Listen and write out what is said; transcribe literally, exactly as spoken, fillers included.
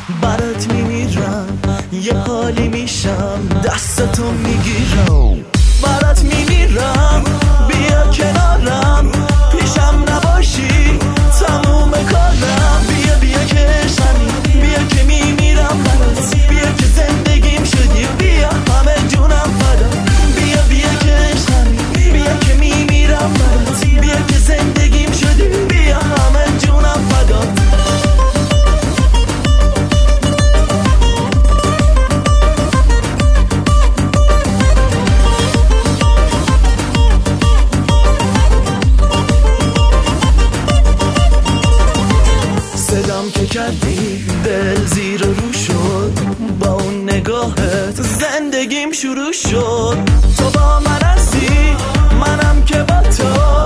برات میمیرم، یه حالی میشم دستتو میگیرم. برات میمیرم، بیا کنارم، پیشم نباشی تموم کارم. بیا بیا که عشقمی، بیا که میمیرم برات، بیا که زندگیم شدی، بیا همه جونم فدا. بیا بیا که عشقمی، بیا که میمیرم برات، بیا که زندگیم شدی، بیا همه جونم فدا. صدام که کردی دل زیر رو شد، با اون نگاهت زندگیم شروع شد. تو با من هستی، منم که با تو،